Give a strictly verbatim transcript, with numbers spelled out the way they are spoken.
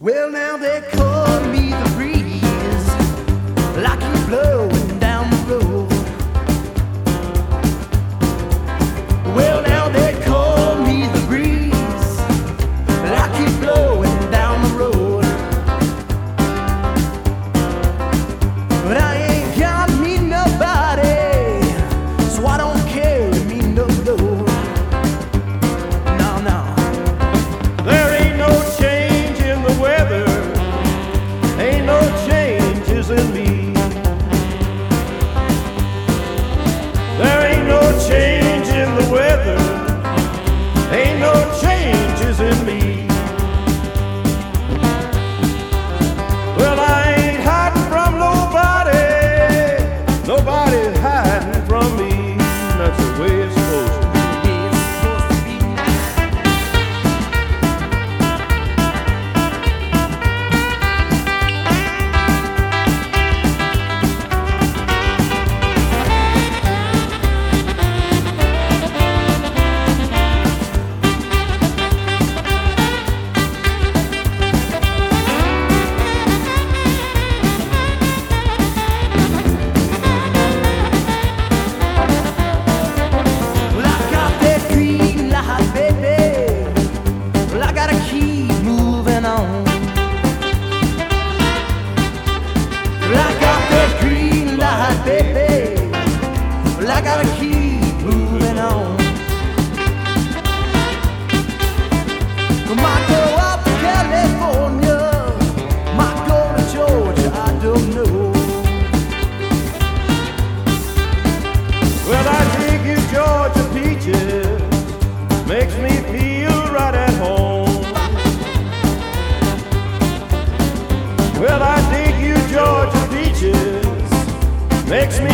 Well, now they call me the breeze, like you blowing down the road. Well, now they call me the breeze, like you blowing down the road. But I ain't got me nobody, so I don't carry me no load. No, no. There ain't no change in the weather, ain't no changes in me. There ain't no change in the weather, ain't no changes in me. Well, I ain't hiding from nobody, nobody's hiding from me. That's the way it's supposed to be. Well, I got that green light, baby. Well, I gotta keep moving on. Well, I got that green light, baby. Well, I gotta keep moving on. I might go up to California, might go to Georgia, I don't know. Well, I dig you Georgia peaches, makes me feel right at home. Well, I dig you Georgia peaches, makes me